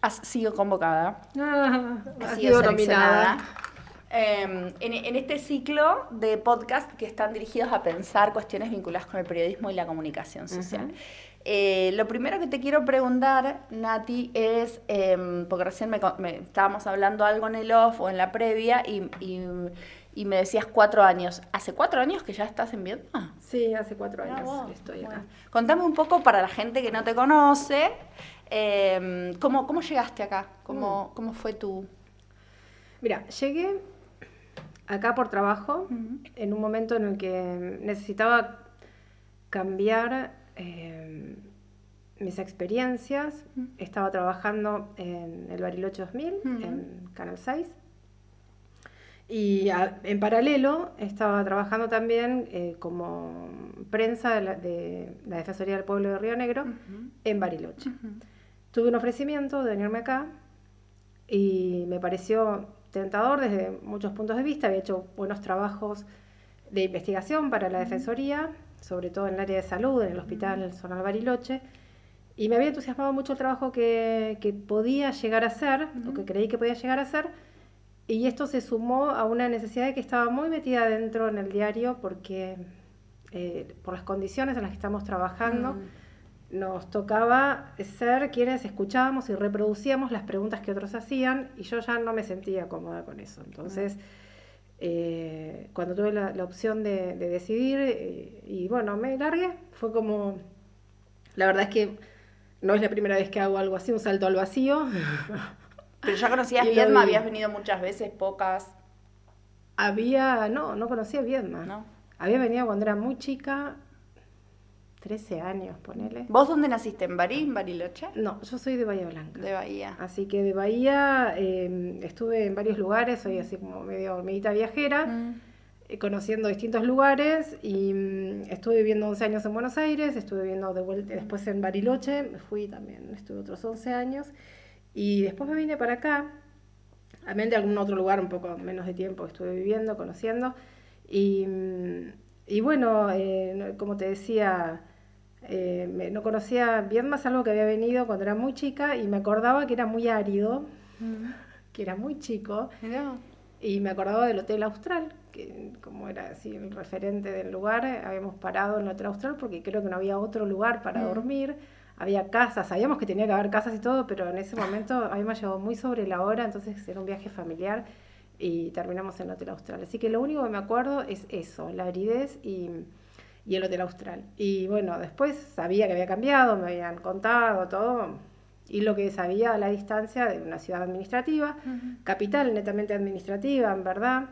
has sido convocada. Has sido seleccionada. nominada. En este ciclo de podcast que están dirigidos a pensar cuestiones vinculadas con el periodismo y la comunicación social. Lo primero que te quiero preguntar, Nati, es, porque recién estábamos hablando algo en el off o en la previa y me decías 4 años. ¿Hace 4 años que ya estás en Viedma? Sí, hace 4 años que estoy acá. Contame un poco para la gente que no te conoce, ¿cómo llegaste acá? ¿Cómo fue tu...? Mira, llegué acá por trabajo, en un momento en el que necesitaba cambiar mis experiencias. Estaba trabajando en el Bariloche 2000, en Canal 6. Y en paralelo estaba trabajando también como prensa de la Defensoría del Pueblo de Río Negro en Bariloche. Tuve un ofrecimiento de venirme acá y me pareció tentador desde muchos puntos de vista. Había hecho buenos trabajos de investigación para la Defensoría, sobre todo en el área de salud, en el Hospital Zonal Bariloche, y me había entusiasmado mucho el trabajo que podía llegar a hacer, o que creí que podía llegar a hacer, y esto se sumó a una necesidad de que estaba muy metida dentro en el diario, porque por las condiciones en las que estamos trabajando, nos tocaba ser quienes escuchábamos y reproducíamos las preguntas que otros hacían, y yo ya no me sentía cómoda con eso. Entonces, cuando tuve la opción de decidir, y bueno, me largué, fue como... La verdad es que no es la primera vez que hago algo así, un salto al vacío. ¿Pero ya conocías Y Viedma? ¿Habías venido muchas veces, pocas? No conocía Viedma. ¿No? Había venido cuando era muy chica, 13 años, ponele. ¿Vos dónde naciste? ¿En Bariloche? No, yo soy de Bahía Blanca. De Bahía. Así que de Bahía estuve en varios lugares, soy así como medio hormiguita viajera, conociendo distintos lugares, y estuve viviendo 11 años en Buenos Aires, estuve viviendo de vuelta, después en Bariloche, me fui también, estuve otros 11 años, y después me vine para acá, también de algún otro lugar un poco menos de tiempo que estuve viviendo, conociendo, y bueno, como te decía... no conocía bien más algo que había venido cuando era muy chica, y me acordaba que era muy árido, que era muy chico. Mirá. Y me acordaba del Hotel Austral, que como era así el referente del lugar, habíamos parado en el Hotel Austral porque creo que no había otro lugar para dormir. Había casas, sabíamos que tenía que haber casas y todo, pero en ese momento habíamos llegado muy sobre la hora, entonces era un viaje familiar y terminamos en el Hotel Austral. Así que lo único que me acuerdo es eso, la aridez y el Hotel Austral. Y bueno, después sabía que había cambiado, me habían contado todo, y lo que sabía a la distancia de una ciudad administrativa, capital netamente administrativa, en verdad,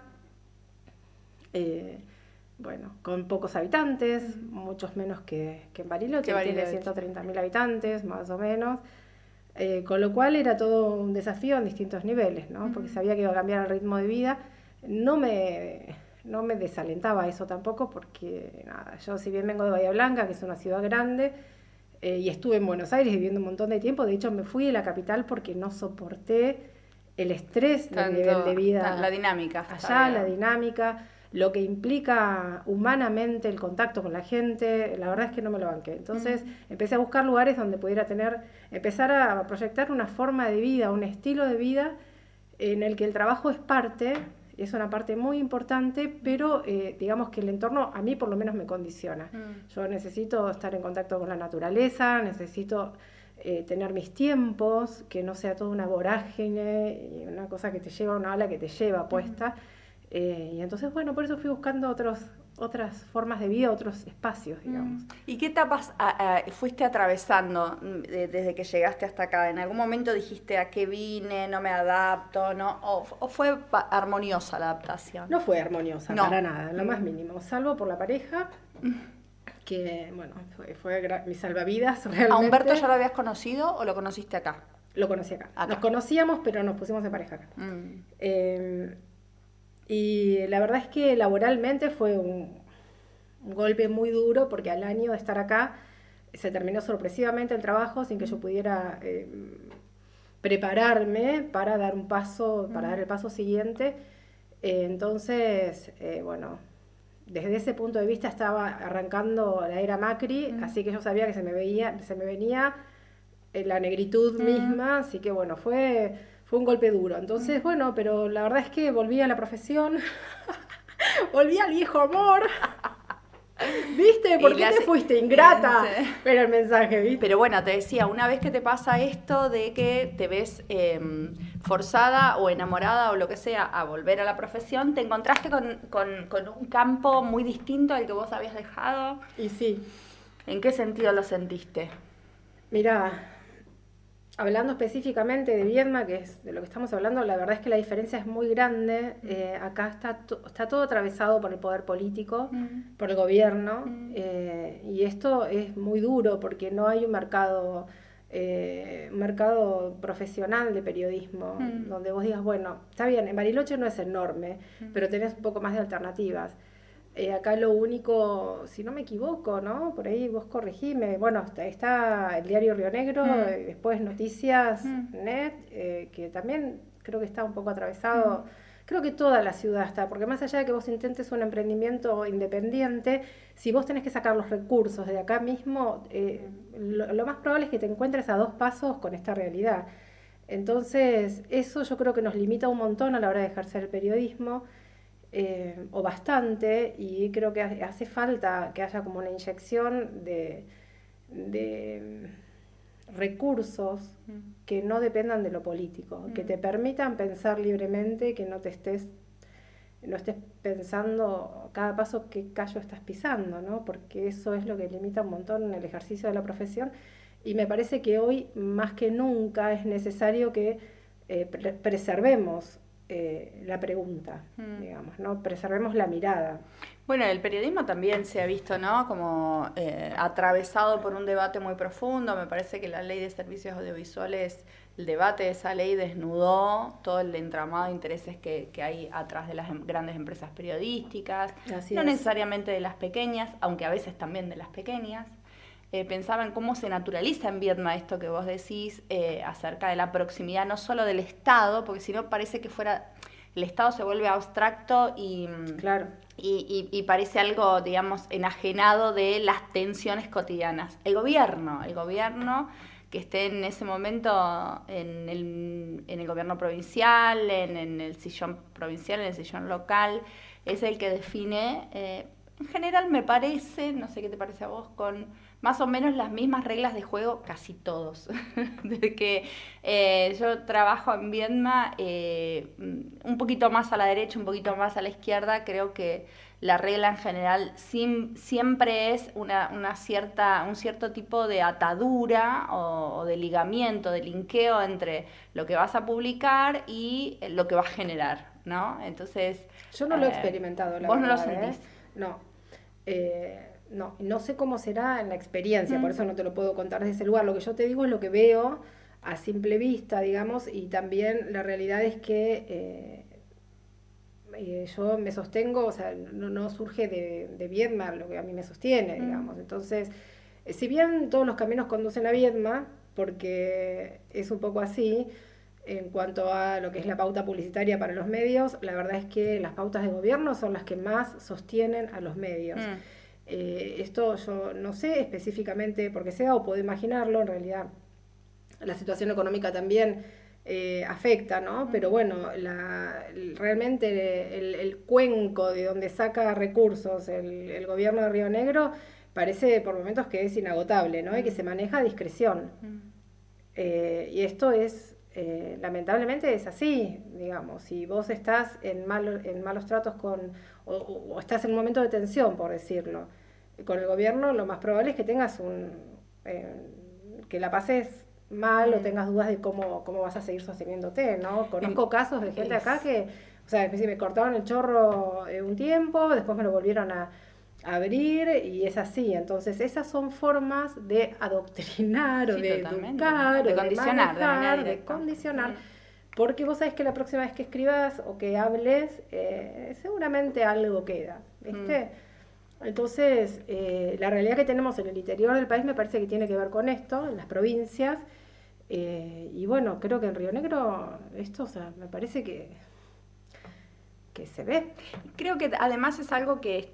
bueno, con pocos habitantes, muchos menos que en Bariloche, que tiene 130.000 habitantes, más o menos, con lo cual era todo un desafío en distintos niveles, ¿no? Porque sabía que iba a cambiar el ritmo de vida. No me desalentaba eso tampoco, porque nada, yo si bien vengo de Bahía Blanca, que es una ciudad grande, y estuve en Buenos Aires viviendo un montón de tiempo, de hecho me fui de la capital porque no soporté el estrés del nivel de vida. La dinámica. Allá, la dinámica, lo que implica humanamente el contacto con la gente, la verdad es que no me lo banqué. Entonces empecé a buscar lugares donde pudiera empezar a proyectar una forma de vida, un estilo de vida en el que el trabajo es una parte muy importante, pero digamos que el entorno a mí por lo menos me condiciona. Yo necesito estar en contacto con la naturaleza, necesito tener mis tiempos, que no sea toda una vorágine y una cosa que te lleva, una ola que te lleva puesta. Y entonces, bueno, por eso fui buscando otras formas de vida, otros espacios, digamos. ¿Y qué etapas fuiste atravesando desde que llegaste hasta acá? ¿En algún momento dijiste a qué vine, no me adapto, no? ¿O fue armoniosa la adaptación? No fue armoniosa, para nada, en lo más mínimo, salvo por la pareja, que, bueno, fue mi salvavidas realmente. ¿A Humberto ya lo habías conocido o lo conociste acá? Lo conocí acá. Nos conocíamos, pero nos pusimos de pareja acá. Y la verdad es que laboralmente fue un golpe muy duro, porque al año de estar acá se terminó sorpresivamente el trabajo sin que yo pudiera prepararme para dar un paso, para dar el paso siguiente. Entonces, bueno, desde ese punto de vista estaba arrancando la era Macri, así que yo sabía que se me venía la negritud misma, así que bueno, fue un golpe duro. Entonces, bueno, pero la verdad es que volví a la profesión, volví al viejo amor. ¿Viste? ¿Por qué te fuiste ingrata? Pero el mensaje, ¿viste? Pero bueno, te decía, una vez que te pasa esto de que te ves forzada o enamorada o lo que sea a volver a la profesión, te encontraste con un campo muy distinto al que vos habías dejado. Y sí. ¿En qué sentido lo sentiste? Mirá, hablando específicamente de Viedma, que es de lo que estamos hablando, la verdad es que la diferencia es muy grande. Acá está todo atravesado por el poder político, por el gobierno, y esto es muy duro porque no hay un mercado profesional de periodismo, donde vos digas, bueno, está bien, en Bariloche no es enorme, pero tenés un poco más de alternativas. Acá lo único, si no me equivoco, ¿no? Por ahí vos corregime. Bueno, está el diario Río Negro, después Noticias Net, que también creo que está un poco atravesado. Creo que toda la ciudad está, porque más allá de que vos intentes un emprendimiento independiente, si vos tenés que sacar los recursos de acá mismo, lo más probable es que te encuentres a 2 pasos con esta realidad. Entonces, eso yo creo que nos limita un montón a la hora de ejercer el periodismo. O bastante, y creo que hace falta que haya como una inyección de recursos que no dependan de lo político, que te permitan pensar libremente, que no estés pensando cada paso qué callo estás pisando, ¿no? Porque eso es lo que limita un montón el ejercicio de la profesión, y me parece que hoy más que nunca es necesario que preservemos la pregunta, digamos, ¿no? Preservemos la mirada. Bueno, el periodismo también se ha visto, ¿no? Como atravesado por un debate muy profundo. Me parece que la ley de servicios audiovisuales, el debate de esa ley desnudó todo el entramado de intereses que hay atrás de las grandes empresas periodísticas, no necesariamente de las pequeñas, aunque a veces también de las pequeñas. Pensaba en cómo se naturaliza en Viedma esto que vos decís acerca de la proximidad no solo del Estado, porque si no parece que fuera, el Estado se vuelve abstracto y, claro. y parece algo, digamos, enajenado de las tensiones cotidianas. El gobierno que esté en ese momento en el gobierno provincial, en el sillón provincial, en el sillón local, es el que define, en general me parece, no sé qué te parece a vos, con más o menos las mismas reglas de juego casi todos. Desde que yo trabajo en Viedma, un poquito más a la derecha, un poquito más a la izquierda, creo que la regla en general siempre es un cierto tipo de atadura o de ligamiento, de linkeo entre lo que vas a publicar y lo que vas a generar, ¿no? Entonces... Yo no lo he experimentado, la ¿vos verdad, no lo sentís? No. No sé cómo será en la experiencia, por eso no te lo puedo contar desde ese lugar. Lo que yo te digo es lo que veo a simple vista, digamos, y también la realidad es que yo me sostengo, o sea, no surge de Viedma lo que a mí me sostiene, digamos. Entonces, si bien todos los caminos conducen a Viedma, porque es un poco así, en cuanto a lo que es la pauta publicitaria para los medios, la verdad es que las pautas de gobierno son las que más sostienen a los medios. Esto yo no sé específicamente por qué sea, o puedo imaginarlo, en realidad la situación económica también afecta, ¿no? Pero bueno, realmente el cuenco de donde saca recursos el gobierno de Río Negro parece por momentos que es inagotable, ¿no? Y que se maneja a discreción. Y esto es... lamentablemente es así, digamos, si vos estás en malos tratos o estás en un momento de tensión, por decirlo, con el gobierno, lo más probable es que tengas que la pases mal o tengas dudas de cómo vas a seguir sosteniéndote, ¿no? Conozco casos de gente acá que, o sea, me cortaron el chorro un tiempo, después me lo volvieron a abrir y es así. Entonces esas son formas de adoctrinar o de educar, de o condicionar, de manejar, de condicionar, porque vos sabés que la próxima vez que escribas o que hables seguramente algo queda, ¿viste? Entonces la realidad que tenemos en el interior del país me parece que tiene que ver con esto, en las provincias, y bueno, creo que en Río Negro esto, o sea, me parece que se ve. Creo que además es algo que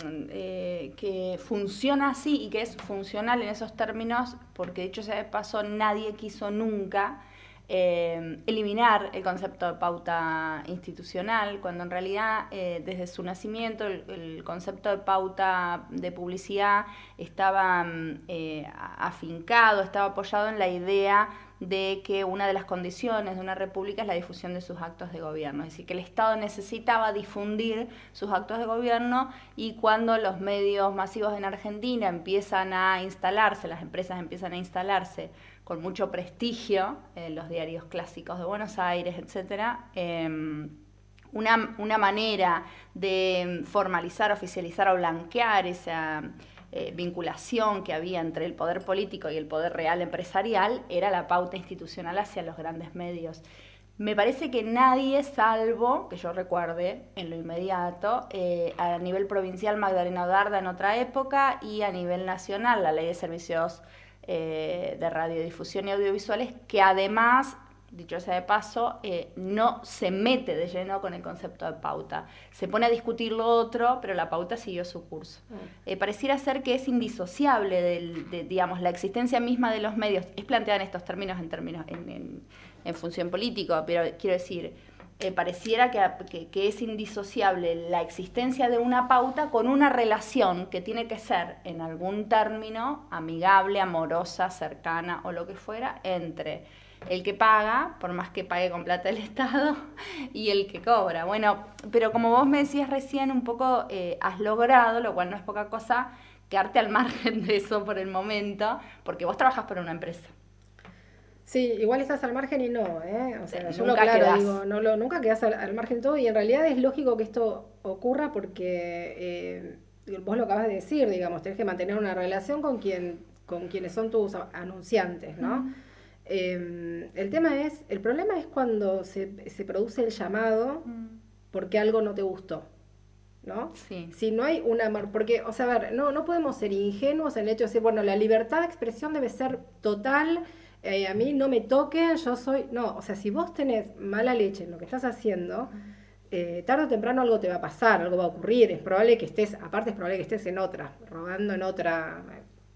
funciona así y que es funcional en esos términos, porque dicho sea de paso, nadie quiso nunca eliminar el concepto de pauta institucional, cuando en realidad desde su nacimiento el concepto de pauta de publicidad estaba afincado, estaba apoyado en la idea de que una de las condiciones de una república es la difusión de sus actos de gobierno, es decir, que el Estado necesitaba difundir sus actos de gobierno, y cuando los medios masivos en Argentina empiezan a instalarse, las empresas empiezan a instalarse con mucho prestigio, los diarios clásicos de Buenos Aires, etcétera, una manera de formalizar, oficializar o blanquear esa vinculación que había entre el poder político y el poder real empresarial era la pauta institucional hacia los grandes medios. Me parece que nadie, salvo que yo recuerde en lo inmediato, a nivel provincial Magdalena Odarda en otra época, y a nivel nacional la Ley de Servicios de Radiodifusión y Audiovisuales, que además, dicho sea de paso, no se mete de lleno con el concepto de pauta. Se pone a discutir lo otro, pero la pauta siguió su curso. Pareciera ser que es indisociable de, digamos, la existencia misma de los medios. Es planteada en estos términos, en función política, pero quiero decir, pareciera que es indisociable la existencia de una pauta con una relación que tiene que ser, en algún término, amigable, amorosa, cercana o lo que fuera, entre el que paga, por más que pague con plata del Estado, y el que cobra. Bueno, pero como vos me decías recién, un poco has logrado, lo cual no es poca cosa, quedarte al margen de eso por el momento, porque vos trabajás para una empresa. Sí, igual estás al margen y no, ¿eh? O sea, yo nunca quedás. Digo, nunca quedás al margen de todo, y en realidad es lógico que esto ocurra porque vos lo acabas de decir, digamos, tenés que mantener una relación con quienes son tus anunciantes, ¿no? El problema es cuando se produce el llamado porque algo no te gustó, ¿no? Sí. Si no hay porque, o sea, a ver, no podemos ser ingenuos en el hecho de decir, bueno, la libertad de expresión debe ser total, a mí no me toquen, yo soy... No, o sea, si vos tenés mala leche en lo que estás haciendo, tarde o temprano algo te va a pasar, algo va a ocurrir, es probable que estés en otra, rodando en otra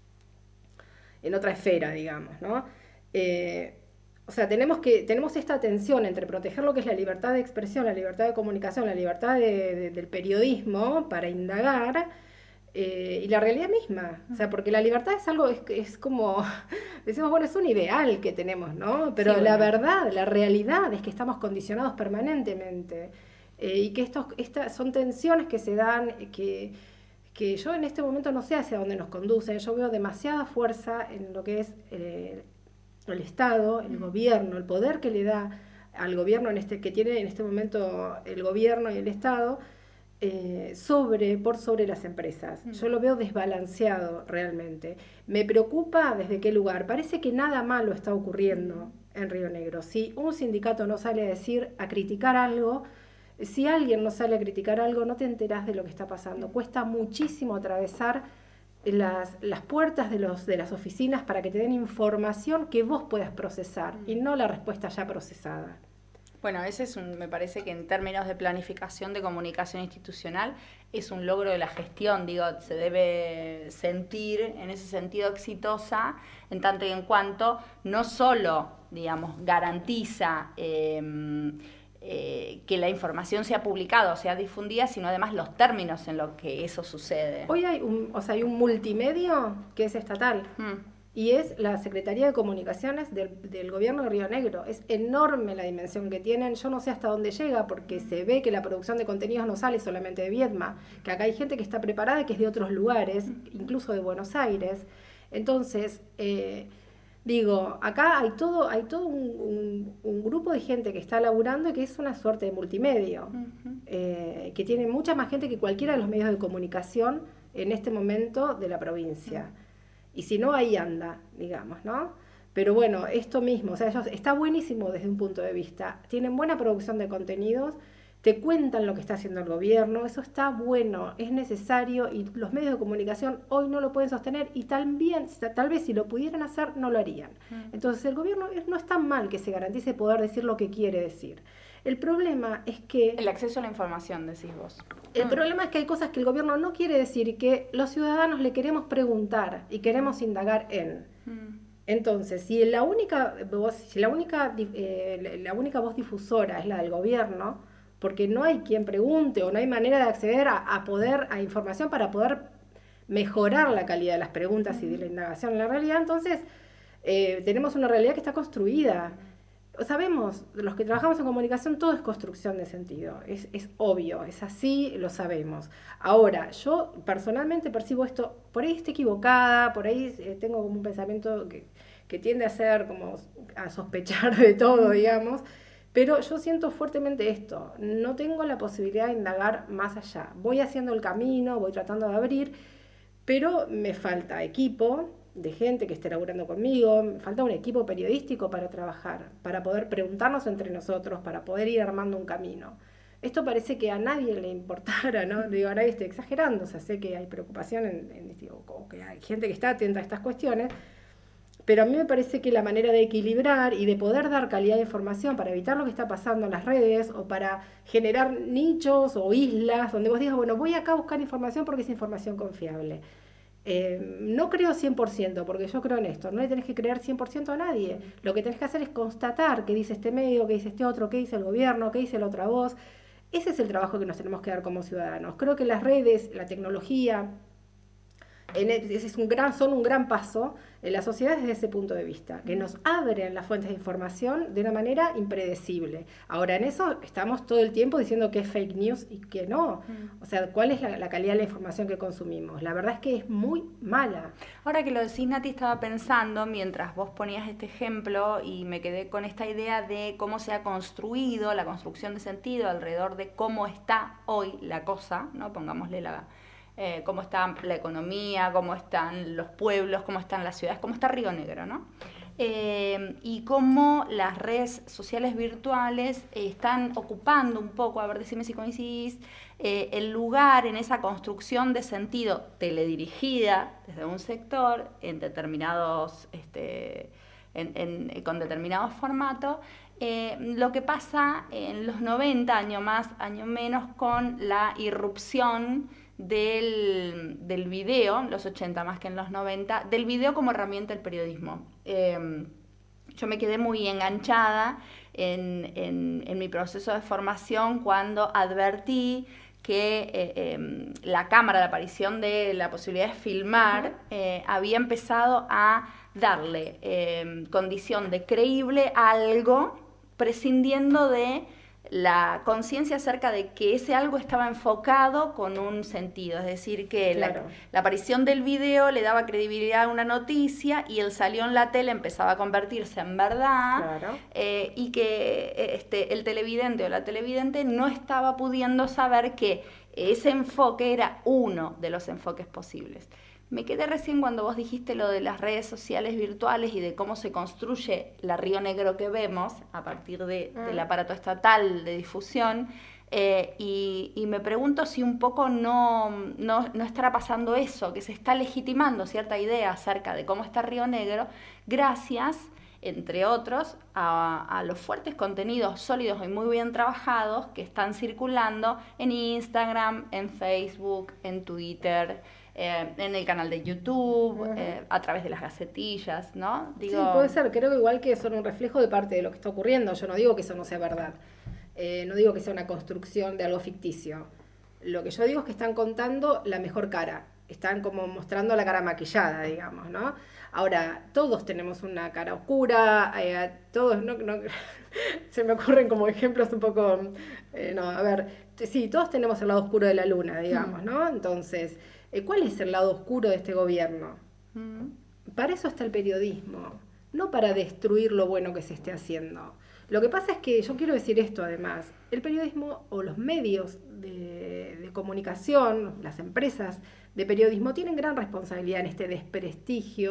esfera, digamos, ¿no? O sea, tenemos esta tensión entre proteger lo que es la libertad de expresión, la libertad de comunicación, la libertad del periodismo para indagar, y la realidad misma. O sea, porque la libertad es algo, es como, decimos, bueno, es un ideal que tenemos, ¿no? Pero sí, la verdad, la realidad es que estamos condicionados permanentemente, y que estas son tensiones que se dan, que yo en este momento no sé hacia dónde nos conducen. Yo veo demasiada fuerza en lo que es el Estado, el gobierno, el poder que le da al gobierno que tiene en este momento el gobierno y el Estado por sobre las empresas. Yo lo veo desbalanceado realmente. Me preocupa desde qué lugar. Parece que nada malo está ocurriendo en Río Negro. Si un sindicato no sale a criticar algo, si alguien no sale a criticar algo, no te enterás de lo que está pasando. Cuesta muchísimo atravesar las puertas de las oficinas para que te den información que vos puedas procesar y no la respuesta ya procesada. Bueno, me parece que en términos de planificación de comunicación institucional es un logro de la gestión, digo, se debe sentir en ese sentido exitosa en tanto y en cuanto no solo, digamos, garantiza que la información sea publicada o sea difundida, sino además los términos en los que eso sucede. Hoy hay un multimedio que es estatal. Y es la Secretaría de Comunicaciones del Gobierno de Río Negro. Es enorme la dimensión que tienen. Yo no sé hasta dónde llega, porque se ve que la producción de contenidos no sale solamente de Viedma, que acá hay gente que está preparada y que es de otros lugares, incluso de Buenos Aires. Entonces, acá hay todo un grupo de gente que está laburando y que es una suerte de multimedio, que tiene mucha más gente que cualquiera de los medios de comunicación en este momento de la provincia. Y si no, ahí anda, digamos, ¿no? Pero bueno, esto mismo, o sea, está buenísimo desde un punto de vista. Tienen buena producción de contenidos, te cuentan lo que está haciendo el gobierno, eso está bueno, es necesario y los medios de comunicación hoy no lo pueden sostener y tal vez si lo pudieran hacer no lo harían. Entonces el gobierno no es tan mal que se garantice poder decir lo que quiere decir. El problema es que... El acceso a la información, decís vos. El problema es que hay cosas que el gobierno no quiere decir y que los ciudadanos le queremos preguntar y queremos indagar en. Entonces, si la única voz difusora es la del gobierno, porque no hay quien pregunte o no hay manera de acceder a información para poder mejorar la calidad de las preguntas y de la indagación en la realidad, entonces tenemos una realidad que está construida. Sabemos, los que trabajamos en comunicación, todo es construcción de sentido, es obvio, es así, lo sabemos. Ahora, yo personalmente percibo esto, por ahí estoy equivocada, por ahí tengo como un pensamiento que tiende a ser como a sospechar de todo, digamos, pero yo siento fuertemente esto, no tengo la posibilidad de indagar más allá. Voy haciendo el camino, voy tratando de abrir, pero me falta equipo de gente que esté laburando conmigo, me falta un equipo periodístico para trabajar, para poder preguntarnos entre nosotros, para poder ir armando un camino. Esto parece que a nadie le importara, ¿no? Digo, a nadie estoy exagerando, o sea, sé que hay preocupación, o que hay gente que está atenta a estas cuestiones, pero a mí me parece que la manera de equilibrar y de poder dar calidad de información para evitar lo que está pasando en las redes o para generar nichos o islas donde vos digas, bueno, voy acá a buscar información porque es información confiable. No creo 100%, porque yo creo en esto, no le tenés que creer 100% a nadie. Lo que tenés que hacer es constatar qué dice este medio, qué dice este otro, qué dice el gobierno, qué dice la otra voz. Ese es el trabajo que nos tenemos que dar como ciudadanos. Creo que las redes, la tecnología, son un gran paso en la sociedad desde ese punto de vista, que nos abren las fuentes de información de una manera impredecible. Ahora, en eso estamos todo el tiempo diciendo que es fake news y que no. O sea, ¿cuál es la calidad de la información que consumimos? La verdad es que es muy mala. Ahora que lo decís, Nati, estaba pensando, mientras vos ponías este ejemplo, y me quedé con esta idea de cómo se ha construido la construcción de sentido alrededor de cómo está hoy la cosa, ¿no? Pongámosle cómo está la economía, cómo están los pueblos, cómo están las ciudades, cómo está Río Negro, ¿no? Y cómo las redes sociales virtuales están ocupando un poco, a ver, decime si coincidís, el lugar en esa construcción de sentido teledirigida desde un sector en determinados, con determinados formatos. Lo que pasa en los 90, año más, año menos, con la irrupción del video, los 80 más que en los 90, del video como herramienta del periodismo. Yo me quedé muy enganchada en mi proceso de formación cuando advertí que la cámara, la aparición de la posibilidad de filmar, había empezado a darle condición de creíble a algo, prescindiendo de la conciencia acerca de que ese algo estaba enfocado con un sentido, es decir, que claro, la aparición del video le daba credibilidad a una noticia y el salió en la tele empezaba a convertirse en verdad, claro, y que el televidente o la televidente no estaba pudiendo saber que ese enfoque era uno de los enfoques posibles. Me quedé recién cuando vos dijiste lo de las redes sociales virtuales y de cómo se construye la Río Negro que vemos a partir del aparato estatal de difusión, y me pregunto si un poco no estará pasando eso, que se está legitimando cierta idea acerca de cómo está Río Negro, gracias, entre otros, a los fuertes contenidos sólidos y muy bien trabajados que están circulando en Instagram, en Facebook, en Twitter, en el canal de YouTube, a través de las gacetillas, ¿no? Digo, sí, puede ser. Creo que igual que son un reflejo de parte de lo que está ocurriendo. Yo no digo que eso no sea verdad. No digo que sea una construcción de algo ficticio. Lo que yo digo es que están contando la mejor cara. Están como mostrando la cara maquillada, digamos, ¿no? Ahora, todos tenemos una cara oscura, todos, no se me ocurren como ejemplos un poco, a ver, sí, todos tenemos el lado oscuro de la luna, digamos, ¿no? Entonces, ¿cuál es el lado oscuro de este gobierno? Para eso está el periodismo, no para destruir lo bueno que se esté haciendo. Lo que pasa es que, yo quiero decir esto además, el periodismo o los medios de comunicación, las empresas de periodismo tienen gran responsabilidad en este desprestigio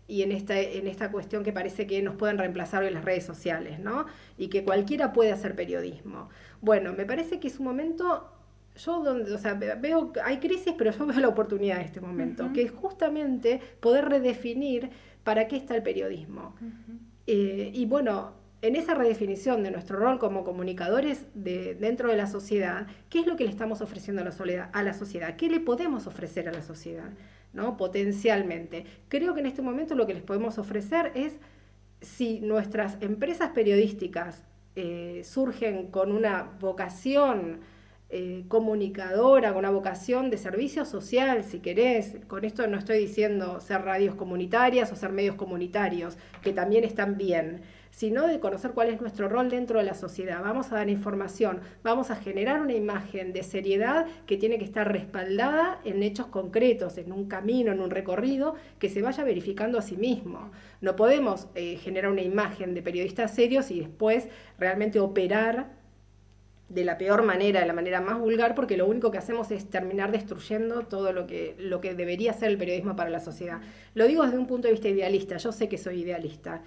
y en esta cuestión que parece que nos pueden reemplazar hoy las redes sociales, ¿no? Y que cualquiera puede hacer periodismo. Bueno, me parece que es un momento, veo, hay crisis, pero yo veo la oportunidad en este momento, que es justamente poder redefinir para qué está el periodismo. Y bueno, en esa redefinición de nuestro rol como comunicadores dentro de la sociedad, ¿qué es lo que le estamos ofreciendo a la sociedad? ¿Qué le podemos ofrecer a la sociedad? ¿No? Potencialmente. Creo que en este momento lo que les podemos ofrecer es, si nuestras empresas periodísticas surgen con una vocación comunicadora, con una vocación de servicio social, si querés. Con esto no estoy diciendo ser radios comunitarias o ser medios comunitarios, que también están bien, sino de conocer cuál es nuestro rol dentro de la sociedad. Vamos a dar información, vamos a generar una imagen de seriedad que tiene que estar respaldada en hechos concretos, en un camino, en un recorrido que se vaya verificando a sí mismo. No podemos generar una imagen de periodistas serios y después realmente operar de la peor manera, de la manera más vulgar, porque lo único que hacemos es terminar destruyendo todo lo que debería ser el periodismo para la sociedad. Lo digo desde un punto de vista idealista, yo sé que soy idealista.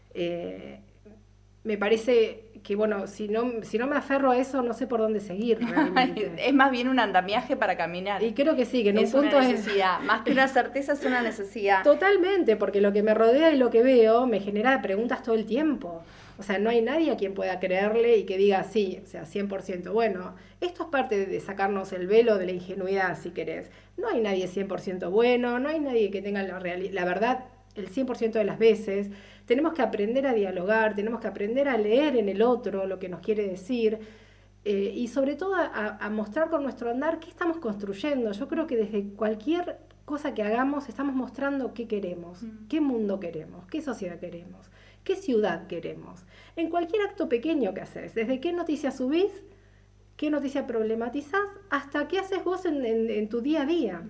Me parece que, bueno, si no me aferro a eso, no sé por dónde seguir realmente. Es más bien un andamiaje para caminar. Y creo que sí, que en es un punto una necesidad. Más que una certeza, es una necesidad. Totalmente, porque lo que me rodea y lo que veo me genera preguntas todo el tiempo. O sea, no hay nadie a quien pueda creerle y que diga sí, o sea, 100%. Bueno, esto es parte de sacarnos el velo de la ingenuidad, si querés. No hay nadie 100% bueno, no hay nadie que tenga la verdad el 100% de las veces. Tenemos que aprender a dialogar, tenemos que aprender a leer en el otro lo que nos quiere decir y sobre todo a mostrar con nuestro andar qué estamos construyendo. Yo creo que desde cualquier cosa que hagamos estamos mostrando qué queremos, qué mundo queremos, qué sociedad queremos, qué ciudad queremos. En cualquier acto pequeño que haces, desde qué noticia subís, qué noticia problematizás, hasta qué haces vos en tu día a día.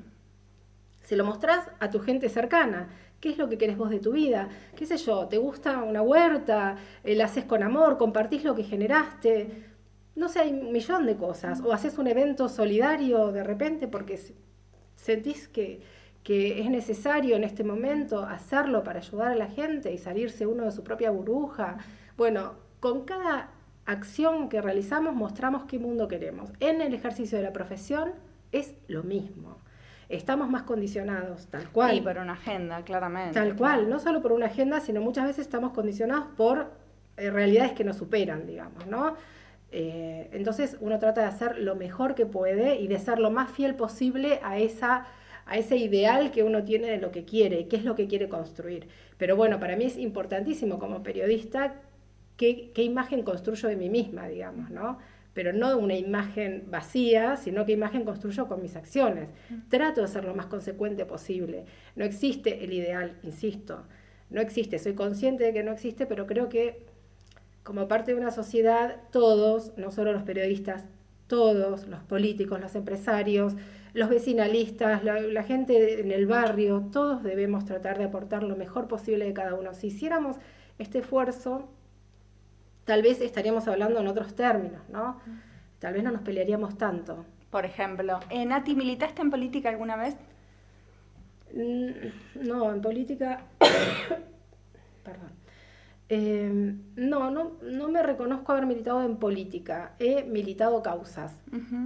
Se lo mostrás a tu gente cercana. ¿Qué es lo que querés vos de tu vida? ¿Qué sé yo? ¿Te gusta una huerta? ¿La haces con amor? ¿Compartís lo que generaste? No sé, hay un millón de cosas. O haces un evento solidario de repente porque sentís que es necesario en este momento hacerlo para ayudar a la gente y salirse uno de su propia burbuja. Bueno, con cada acción que realizamos mostramos qué mundo queremos. En el ejercicio de la profesión es lo mismo. Estamos más condicionados, tal cual. Sí, por una agenda, claramente. Tal cual, no solo por una agenda, sino muchas veces estamos condicionados por realidades que nos superan, digamos, ¿no? Entonces uno trata de hacer lo mejor que puede y de ser lo más fiel posible a ese ideal que uno tiene de lo que quiere, qué es lo que quiere construir. Pero bueno, para mí es importantísimo como periodista qué imagen construyo de mí misma, digamos, ¿no? Pero no una imagen vacía, sino qué imagen construyo con mis acciones. Trato de ser lo más consecuente posible. No existe el ideal, insisto, no existe. Soy consciente de que no existe, pero creo que como parte de una sociedad, todos, no solo los periodistas, todos, los políticos, los empresarios, los vecinalistas, la gente en el barrio, todos debemos tratar de aportar lo mejor posible de cada uno. Si hiciéramos este esfuerzo, tal vez estaríamos hablando en otros términos, ¿no? Tal vez no nos pelearíamos tanto. Por ejemplo, Nati, ¿militaste en política alguna vez? No, en política... Perdón. No me reconozco haber militado en política. He militado causas.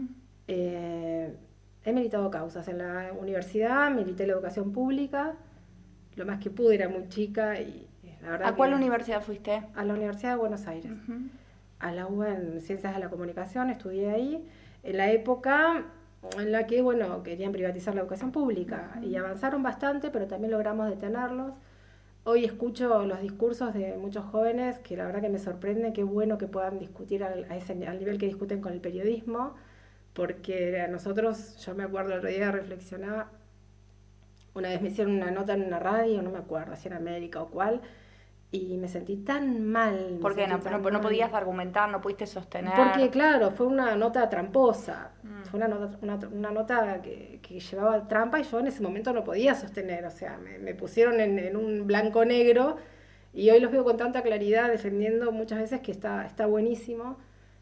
He militado causas. En la universidad milité la educación pública. Lo más que pude, era muy chica y la verdad. ¿A cuál universidad fuiste? A la Universidad de Buenos Aires. A la UBA en Ciencias de la Comunicación, estudié ahí. En la época en la que, bueno, querían privatizar la educación pública y avanzaron bastante, pero también logramos detenerlos. Hoy escucho los discursos de muchos jóvenes que la verdad que me sorprende, qué bueno que puedan discutir al nivel que discuten con el periodismo, porque a nosotros, yo me acuerdo el otro día, reflexionaba, una vez me hicieron una nota en una radio, no me acuerdo si era América o cuál, y me sentí tan mal. ¿Por qué no podías argumentar, no pudiste sostener? Porque claro, fue una nota tramposa, fue una nota que llevaba trampa y yo en ese momento no podía sostener, o sea, me pusieron en un blanco negro y hoy los veo con tanta claridad defendiendo muchas veces que está buenísimo.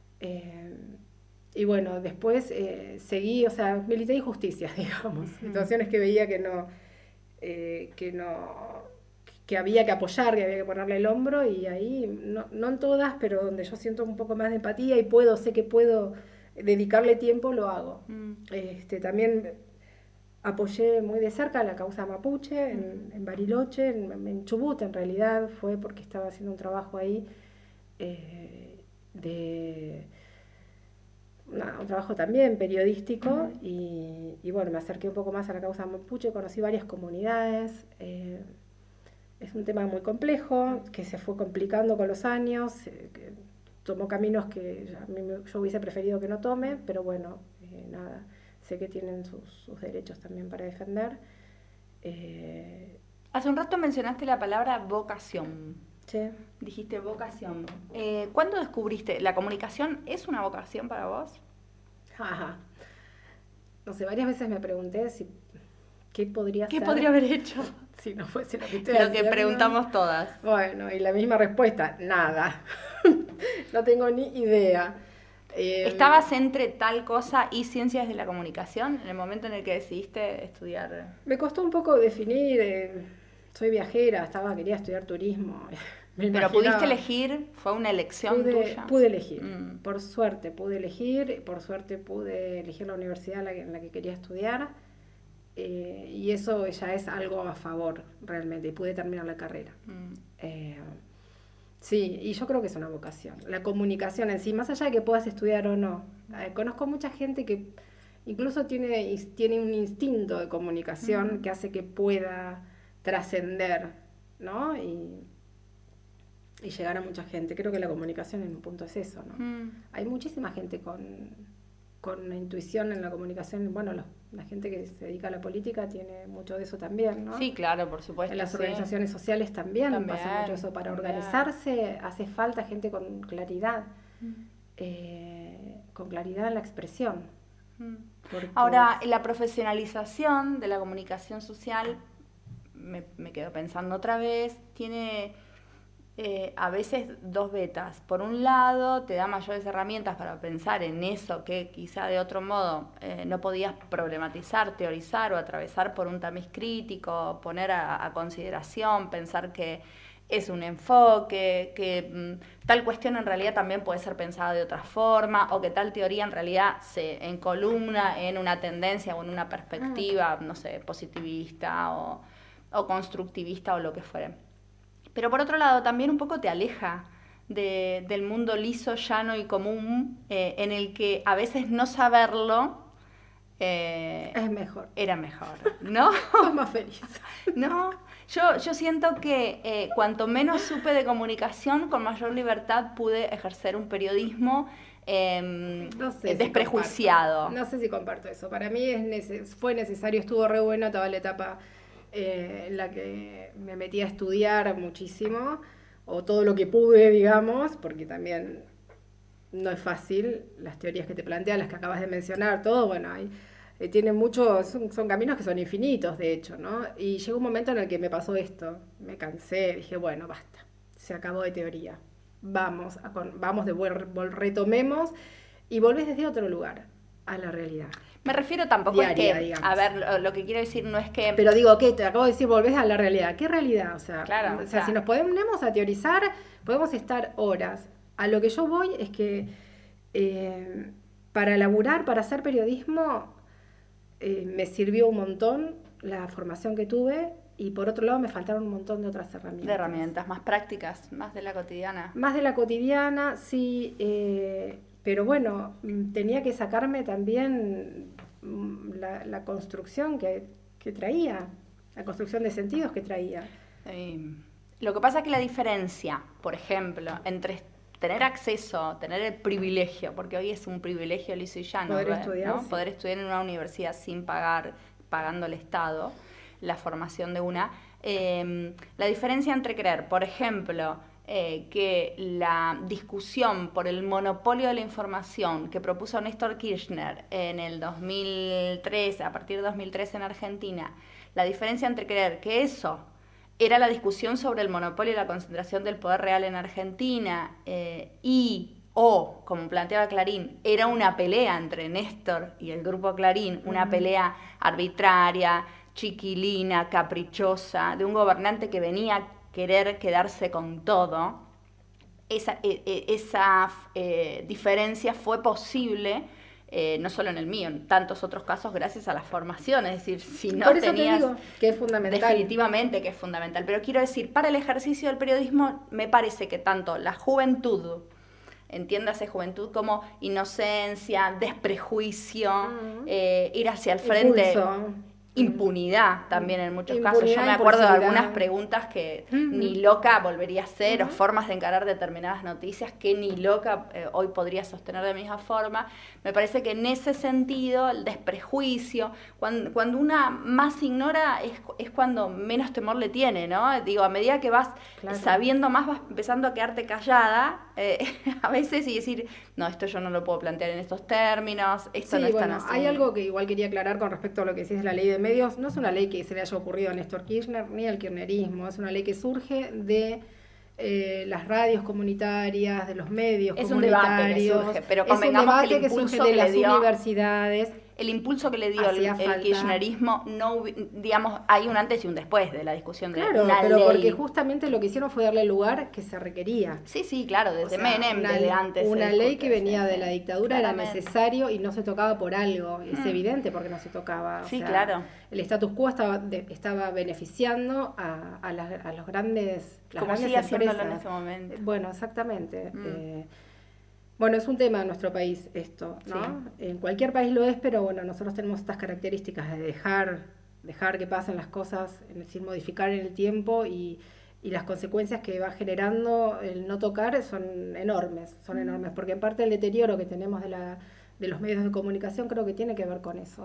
Y bueno, después seguí, o sea, milité injusticias, digamos, situaciones que veía que que había que apoyar, que había que ponerle el hombro, y ahí, no en todas, pero donde yo siento un poco más de empatía y sé que puedo dedicarle tiempo, lo hago. También apoyé muy de cerca la causa mapuche en Bariloche, en Chubut en realidad, fue porque estaba haciendo un trabajo ahí un trabajo también periodístico y bueno, me acerqué un poco más a la causa mapuche, conocí varias comunidades. Es un tema muy complejo, que se fue complicando con los años, que tomó caminos que yo hubiese preferido que no tome, pero bueno, nada, sé que tienen sus derechos también para defender. Hace un rato mencionaste la palabra vocación. Sí. Dijiste vocación. ¿Cuándo descubriste? ¿La comunicación es una vocación para vos? Ajá. No sé, varias veces me pregunté qué podría ser. ¿Qué podría haber hecho? Si no fuese lo que estoy Lo haciendo. que preguntamos todas. Bueno, y la misma respuesta, nada. No tengo ni idea. ¿Estabas entre tal cosa y ciencias de la comunicación en el momento en el que decidiste estudiar? Me costó un poco definir, soy viajera, quería estudiar turismo. ¿Pero pudiste elegir? ¿Fue una elección tuya? Pude elegir, por suerte pude elegir, pude elegir la universidad en la que quería estudiar, y eso ya es algo a favor realmente, y pude terminar la carrera. Sí, y yo creo que es una vocación. La comunicación en sí, más allá de que puedas estudiar o no. Conozco mucha gente que incluso tiene un instinto de comunicación que hace que pueda trascender, ¿no? Y llegar a mucha gente. Creo que la comunicación en un punto es eso, ¿no? Hay muchísima gente con intuición en la comunicación. Bueno, la gente que se dedica a la política tiene mucho de eso también, ¿no? Sí, claro, por supuesto. En las organizaciones sociales también pasa mucho eso. Para organizarse hace falta gente con claridad, con claridad en la expresión. Ahora, la profesionalización de la comunicación social, me quedo pensando otra vez, tiene a veces dos vetas. Por un lado, te da mayores herramientas para pensar en eso que quizá de otro modo no podías problematizar, teorizar o atravesar por un tamiz crítico, poner a consideración, pensar que es un enfoque, que tal cuestión en realidad también puede ser pensada de otra forma, o que tal teoría en realidad se encolumna en una tendencia o en una perspectiva, no sé, positivista o constructivista o lo que fuere. Pero por otro lado también un poco te aleja del mundo liso, llano y común, en el que a veces no saberlo es mejor. Era mejor, ¿no? Soy más feliz. No, yo siento que cuanto menos supe de comunicación, con mayor libertad pude ejercer un periodismo desprejuiciado. No sé si comparto eso. Para mí fue necesario, estuvo re buena toda la etapa en la que me metí a estudiar muchísimo, o todo lo que pude, digamos, porque también no es fácil las teorías que te plantean, las que acabas de mencionar, todo, bueno, tienen son caminos que son infinitos, de hecho, ¿no? Y llegó un momento en el que me pasó esto, me cansé, dije, bueno, basta, se acabó de teoría, vamos retomemos, y volvés desde otro lugar a la realidad. Me refiero tampoco diaria, es que, digamos. A ver, lo que quiero decir no es que... Pero digo, ¿qué? Te acabo de decir, volvés a la realidad. ¿Qué realidad? O sea, claro, si nos ponemos a teorizar, podemos estar horas. A lo que yo voy es que para laburar, para hacer periodismo, me sirvió un montón la formación que tuve, y por otro lado me faltaron un montón de otras herramientas. De herramientas más prácticas, más de la cotidiana. Más de la cotidiana, sí, pero bueno, tenía que sacarme también la construcción que traía, la construcción de sentidos que traía. Lo que pasa es que la diferencia, por ejemplo, entre tener acceso, tener el privilegio, porque hoy es un privilegio liso y llano, poder estudiar, ¿no? Sí. Poder estudiar en una universidad sin pagando el Estado la formación de una. La diferencia entre creer, por ejemplo, que la discusión por el monopolio de la información que propuso Néstor Kirchner en el 2013, a partir de 2013 en Argentina, la diferencia entre creer que eso era la discusión sobre el monopolio y la concentración del poder real en Argentina o, como planteaba Clarín, era una pelea entre Néstor y el grupo Clarín, una pelea arbitraria, chiquilina, caprichosa, de un gobernante que venía querer quedarse con todo, esa diferencia fue posible, no solo en el mío, en tantos otros casos, gracias a la formación. Es decir, si no Por eso tenías... te digo que es fundamental. Definitivamente que es fundamental. Pero quiero decir, para el ejercicio del periodismo, me parece que tanto la juventud, entiéndase juventud como inocencia, desprejuicio, ir hacia el frente... Impulso. Impunidad también en muchos Impunidad, casos. Yo me acuerdo de impulsividad. algunas preguntas que ni loca volvería a hacer, o formas de encarar determinadas noticias que ni loca hoy podría sostener de la misma forma. Me parece que en ese sentido el desprejuicio, cuando una más ignora es cuando menos temor le tiene, ¿no? Digo, a medida que vas sabiendo más, vas empezando a quedarte callada a veces y decir, no, esto yo no lo puedo plantear en estos términos, esto no es tan así. Hay algo que igual quería aclarar con respecto a lo que decís de la ley de medios. No es una ley que se le haya ocurrido a Néstor Kirchner ni al kirchnerismo, es una ley que surge de las radios comunitarias, de los medios es comunitarios. Un debate que surge, pero es un convengamos debate que el que impulso surge de las le dio, universidades. El impulso que le dio el kirchnerismo, no, digamos, hay un antes y un después de la discusión de una pero ley. Porque justamente lo que hicieron fue darle lugar que se requería. Sí, claro, desde Menem, desde antes. Una ley que venía de la dictadura era necesario y no se tocaba por algo. Es evidente porque no se tocaba. Claro. El status quo estaba beneficiando a los grandes, como grandes sigue empresas. haciéndolo en ese momento. Bueno, exactamente. Bueno, es un tema en nuestro país esto, ¿no? Sí. En cualquier país lo es, pero bueno, nosotros tenemos estas características de dejar que pasen las cosas, es decir, modificar en el tiempo y las consecuencias que va generando el no tocar son enormes, porque en parte el deterioro que tenemos de los medios de comunicación creo que tiene que ver con eso,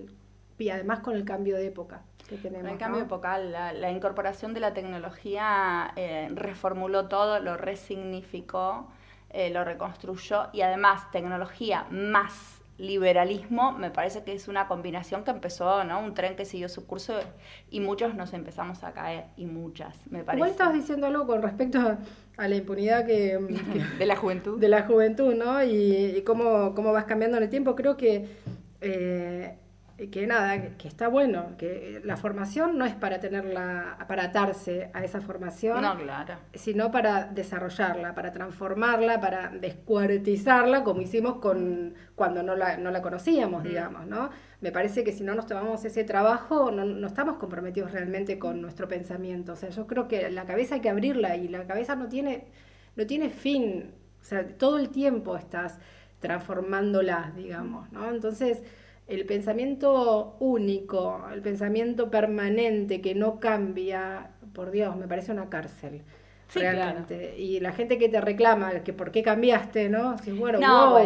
y además con el cambio de época que tenemos. El cambio epocal, la incorporación de la tecnología reformuló todo, lo resignificó, lo reconstruyó, y además tecnología más liberalismo, me parece que es una combinación que empezó, ¿no? Un tren que siguió su curso y muchos nos empezamos a caer, y muchas, me parece. Igual estabas diciendo algo con respecto a la impunidad que de la juventud. De la juventud, ¿no? Y cómo vas cambiando en el tiempo. Creo que está bueno, que la formación no es para atarse a esa formación, no, claro, sino para desarrollarla, para transformarla, para descuartizarla, como hicimos cuando no la conocíamos, digamos, ¿no? Me parece que si no nos tomamos ese trabajo, no estamos comprometidos realmente con nuestro pensamiento. O sea, yo creo que la cabeza hay que abrirla, y la cabeza no tiene fin. O sea, todo el tiempo estás transformándola, digamos, ¿no? Entonces, el pensamiento único, el pensamiento permanente que no cambia, por Dios, me parece una cárcel. Sí, realmente. Claro. Y la gente que te reclama que por qué cambiaste, ¿no? Si, bueno,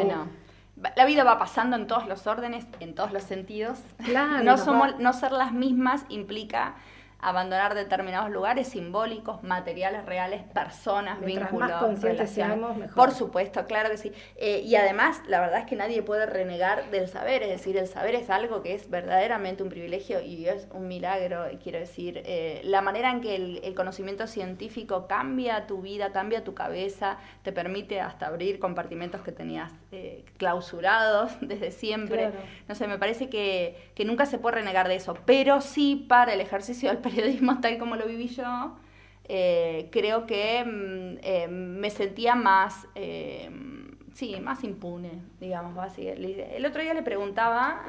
la vida va pasando en todos los órdenes, en todos los sentidos. Claro, no ser las mismas implica abandonar determinados lugares simbólicos, materiales reales, personas, mientras vínculos, más conscientes seamos, mejor. Por supuesto, claro que sí. Y además, la verdad es que nadie puede renegar del saber, es decir, el saber es algo que es verdaderamente un privilegio y es un milagro, quiero decir. La manera en que el conocimiento científico cambia tu vida, cambia tu cabeza, te permite hasta abrir compartimentos que tenías clausurados desde siempre. Claro. No sé, me parece que nunca se puede renegar de eso, pero sí para el ejercicio del periodismo tal como lo viví yo, creo que me sentía más impune, digamos. El otro día le preguntaba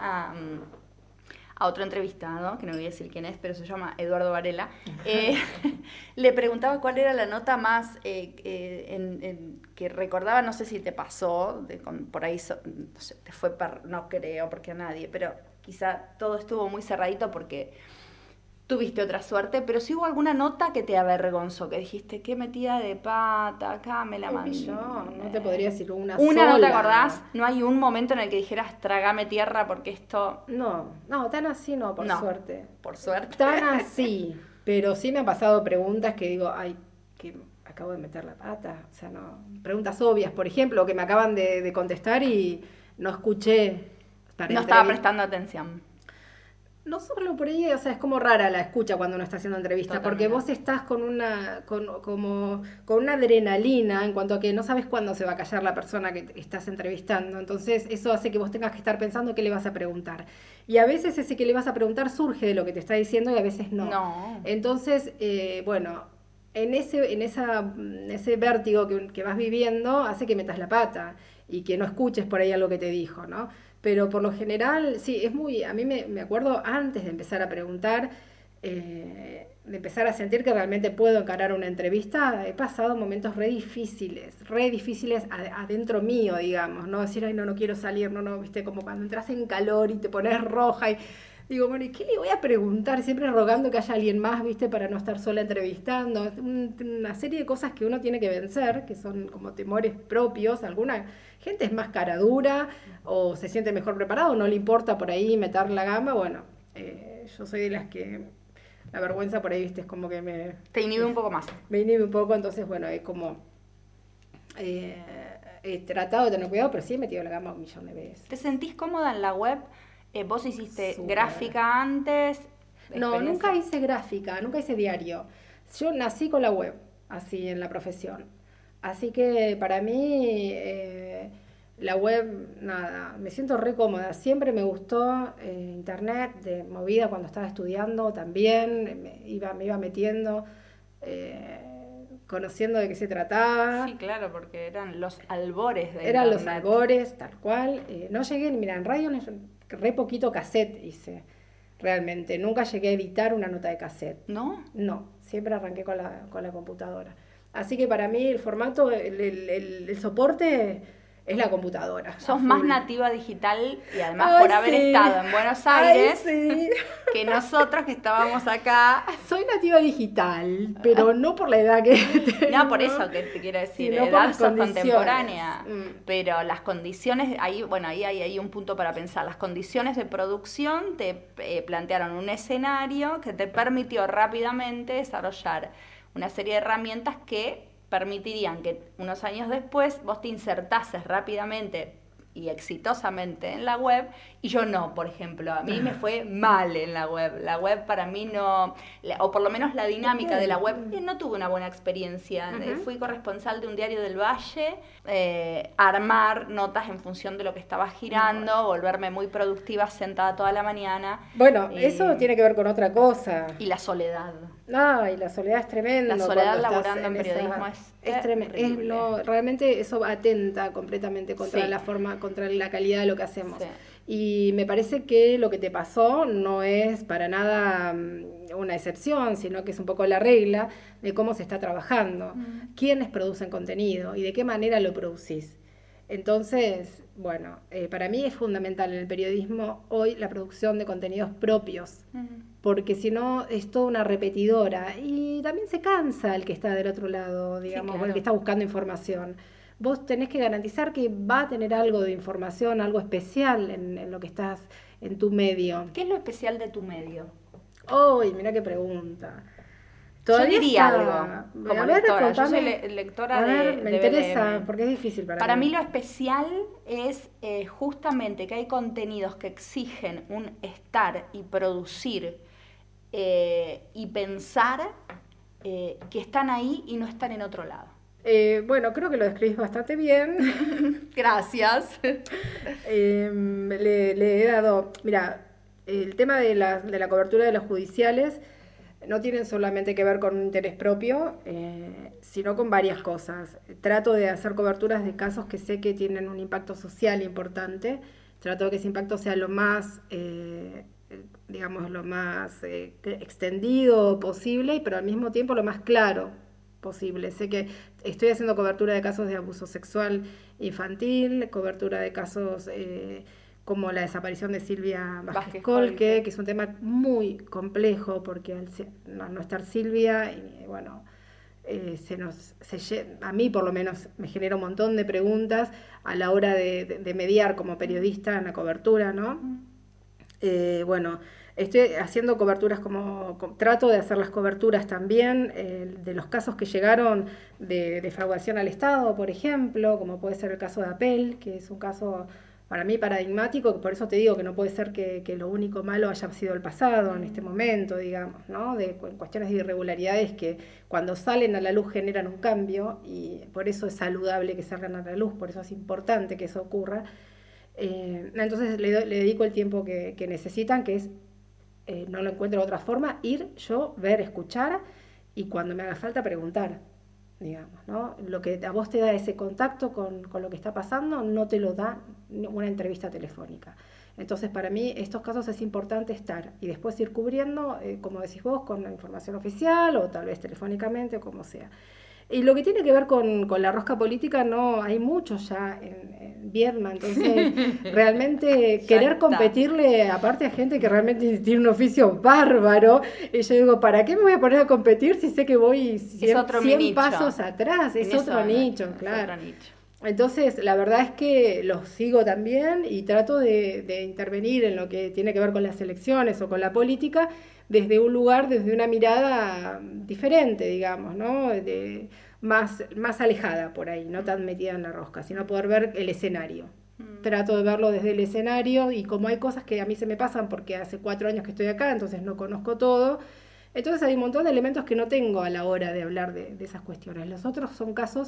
a otro entrevistado, que no voy a decir quién es, pero se llama Eduardo Varela, le preguntaba cuál era la nota más que recordaba, no sé si te pasó, por ahí, no sé, no creo, porque a nadie, pero quizá todo estuvo muy cerradito porque tuviste otra suerte, pero si hubo alguna nota que te avergonzó, que dijiste, qué metida de pata, acá me la mandé. Yo no te podría decir una sola. ¿No te acordás? acordás? ¿No hay un momento en el que dijeras, trágame tierra porque esto...? No, tan así no, por suerte. Por suerte. Tan así, pero sí me han pasado preguntas que digo, ay, que acabo de meter la pata. O sea, no, preguntas obvias, por ejemplo, que me acaban de contestar y no escuché. No estaba prestando atención. No solo por ahí, o sea, es como rara la escucha cuando uno está haciendo entrevista. Totalmente. Porque vos estás con una adrenalina en cuanto a que no sabes cuándo se va a callar la persona que estás entrevistando. Entonces eso hace que vos tengas que estar pensando qué le vas a preguntar. Y a veces ese que le vas a preguntar surge de lo que te está diciendo y a veces no. Entonces, ese vértigo que vas viviendo hace que metas la pata y que no escuches por ahí algo que te dijo, ¿no? Pero por lo general, sí, a mí me acuerdo antes de empezar a preguntar, de empezar a sentir que realmente puedo encarar una entrevista, he pasado momentos re difíciles adentro mío, digamos, ¿no? Decir, ay, no quiero salir, no, viste, como cuando entras en calor y te pones roja y digo, bueno, ¿y qué le voy a preguntar? Siempre rogando que haya alguien más, viste, para no estar sola entrevistando. Una serie de cosas que uno tiene que vencer, que son como temores propios. Alguna gente es más cara dura o se siente mejor preparado, o no le importa por ahí meter la gama. Bueno, yo soy de las que la vergüenza por ahí, viste, es como que te inhibe un poco más. Me inhibe un poco, entonces, bueno, es como... he tratado de tener cuidado, pero sí he metido la gama 1.000.000 de veces. ¿Te sentís cómoda en la web? ¿Vos hiciste Súper. Gráfica antes? No, nunca hice gráfica, nunca hice diario. Yo nací con la web, así en la profesión. Así que para mí la web, nada, me siento re cómoda. Siempre me gustó internet, de movida cuando estaba estudiando también, me iba metiendo, conociendo de qué se trataba. Sí, claro, porque eran los albores de Eran internet. los albores, tal cual. No llegué, mira, en radio re poquito cassette hice, realmente. Nunca llegué a editar una nota de cassette. ¿No? No, siempre arranqué con la computadora. Así que para mí el formato, el soporte es la computadora. Sos más nativa digital y además Ay, por haber sí. estado en Buenos Aires, Ay, sí. que nosotros que estábamos acá. Soy nativa digital, pero no por la edad que tengo. No, por eso que te quiero decir, Sino por edad las sos condiciones. contemporánea. Pero las condiciones, ahí hay un punto para pensar. Las condiciones de producción te plantearon un escenario que te permitió rápidamente desarrollar una serie de herramientas que permitirían que unos años después vos te insertases rápidamente y exitosamente en la web, y yo no, por ejemplo. A mí me fue mal en la web. La web para mí no, o por lo menos la dinámica de la web, no tuve una buena experiencia. Fui corresponsal de un diario del Valle, armar notas en función de lo que estaba girando, volverme muy productiva sentada toda la mañana. Bueno, eso tiene que ver con otra cosa. Y la soledad. Ay, la soledad es tremenda. La soledad laburando en periodismo es tremendo. Realmente eso atenta completamente contra la forma, contra la calidad de lo que hacemos. Sí. Y me parece que lo que te pasó no es para nada una excepción, sino que es un poco la regla de cómo se está trabajando, quiénes producen contenido y de qué manera lo producís. Entonces, bueno, para mí es fundamental en el periodismo hoy la producción de contenidos propios, porque si no es toda una repetidora y también se cansa el que está del otro lado, digamos, sí, claro, o el que está buscando información. Vos tenés que garantizar que va a tener algo de información, algo especial en lo que estás, en tu medio. ¿Qué es lo especial de tu medio? ¡Uy, mirá qué pregunta! Yo diría algo, como lectora. Yo soy lectora me interesa, porque es difícil para mí. Lo especial es justamente que hay contenidos que exigen un estar y producir y pensar que están ahí y no están en otro lado. Bueno, creo que lo describís bastante bien. Gracias. Le he dado... Mira, el tema de la cobertura de los judiciales no tienen solamente que ver con un interés propio, sino con varias cosas. Trato de hacer coberturas de casos que sé que tienen un impacto social importante. Trato de que ese impacto sea lo más, digamos, lo más extendido posible, pero al mismo tiempo lo más claro posible. Sé que estoy haciendo cobertura de casos de abuso sexual infantil, cobertura de casos como la desaparición de Silvia Vázquez Colque, que es un tema muy complejo porque al no estar Silvia, y bueno, a mí por lo menos me genera un montón de preguntas a la hora de mediar como periodista en la cobertura, ¿no? Bueno, estoy haciendo coberturas trato de hacer las coberturas también de los casos que llegaron de defraudación al Estado, por ejemplo, como puede ser el caso de Apel, que es un caso para mí paradigmático, por eso te digo que no puede ser que lo único malo haya sido el pasado en este momento, digamos, ¿no? De cuestiones de irregularidades que cuando salen a la luz generan un cambio y por eso es saludable que salgan a la luz, por eso es importante que eso ocurra. Entonces le dedico el tiempo que necesitan, que es, no lo encuentro de otra forma, ir, yo, ver, escuchar y cuando me haga falta preguntar, digamos, ¿no? Lo que a vos te da ese contacto con lo que está pasando no te lo da una entrevista telefónica. Entonces, para mí, estos casos es importante estar y después ir cubriendo, como decís vos, con la información oficial o tal vez telefónicamente o como sea. Y lo que tiene que ver con la rosca política, no hay mucho ya en Viedma, entonces realmente querer competirle, aparte a gente que realmente tiene un oficio bárbaro, y yo digo, ¿para qué me voy a poner a competir si sé que voy 100 pasos atrás? Es otro nicho, claro. Entonces, la verdad es que los sigo también y trato de intervenir en lo que tiene que ver con las elecciones o con la política desde un lugar, desde una mirada diferente, digamos, ¿no? Más alejada por ahí, no tan metida en la rosca, sino poder ver el escenario. Trato de verlo desde el escenario y como hay cosas que a mí se me pasan porque hace 4 años que estoy acá, entonces no conozco todo, entonces hay un montón de elementos que no tengo a la hora de hablar de esas cuestiones. Los otros son casos...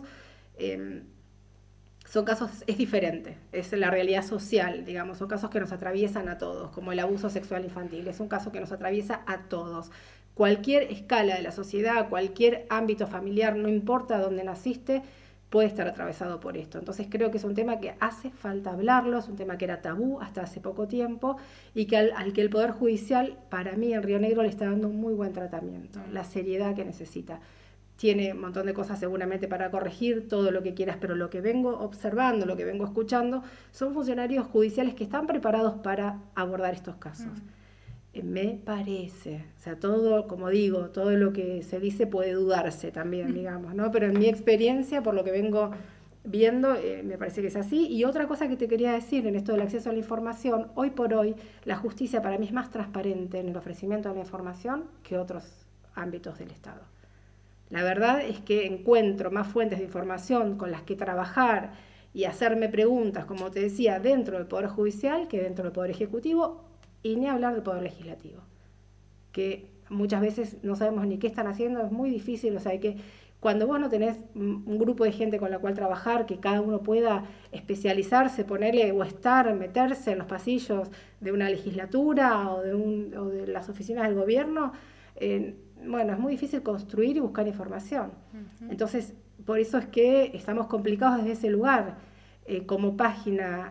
es diferente, es la realidad social, digamos, son casos que nos atraviesan a todos, como el abuso sexual infantil, es un caso que nos atraviesa a todos. Cualquier escala de la sociedad, cualquier ámbito familiar, no importa dónde naciste, puede estar atravesado por esto. Entonces creo que es un tema que hace falta hablarlo, es un tema que era tabú hasta hace poco tiempo y que al que el Poder Judicial, para mí en Río Negro, le está dando un muy buen tratamiento, la seriedad que necesita. Tiene un montón de cosas seguramente para corregir, todo lo que quieras, pero lo que vengo observando, lo que vengo escuchando, son funcionarios judiciales que están preparados para abordar estos casos. Me parece, o sea, todo, como digo, todo lo que se dice puede dudarse también, digamos, ¿no? Pero en mi experiencia, por lo que vengo viendo, me parece que es así. Y otra cosa que te quería decir en esto del acceso a la información, hoy por hoy la justicia para mí es más transparente en el ofrecimiento de la información que otros ámbitos del Estado. La verdad es que encuentro más fuentes de información con las que trabajar y hacerme preguntas, como te decía, dentro del Poder Judicial que dentro del Poder Ejecutivo, y ni hablar del Poder Legislativo, que muchas veces no sabemos ni qué están haciendo, es muy difícil, o sea, que cuando vos no tenés un grupo de gente con la cual trabajar, que cada uno pueda especializarse, ponerle o meterse en los pasillos de una legislatura o de las oficinas del gobierno, bueno, es muy difícil construir y buscar información. Entonces, por eso es que estamos complicados desde ese lugar. Como página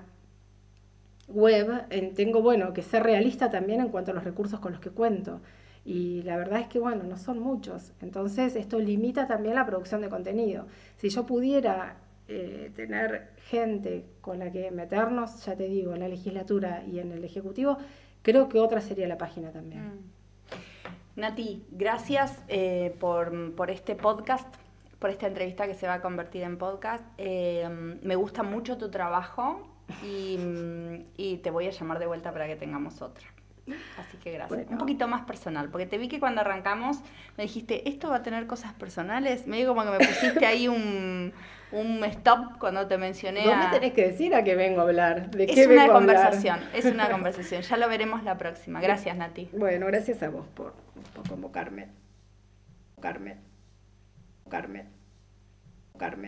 web, tengo, bueno, que ser realista también en cuanto a los recursos con los que cuento. Y la verdad es que, bueno, no son muchos. Entonces, esto limita también la producción de contenido. Si yo pudiera tener gente con la que meternos, ya te digo, en la legislatura y en el Ejecutivo, creo que otra sería la página también. Nati, gracias por este podcast, por esta entrevista que se va a convertir en podcast. Me gusta mucho tu trabajo y te voy a llamar de vuelta para que tengamos otra. Así que gracias. Bueno. Un poquito más personal, porque te vi que cuando arrancamos me dijiste, ¿esto va a tener cosas personales? Me digo como que me pusiste ahí un stop cuando te mencioné. No me tenés que decir a qué vengo a hablar, de es qué una vengo conversación, a hablar. Es una conversación, ya lo veremos la próxima. Gracias, Nati. Bueno, gracias a vos por convocarme.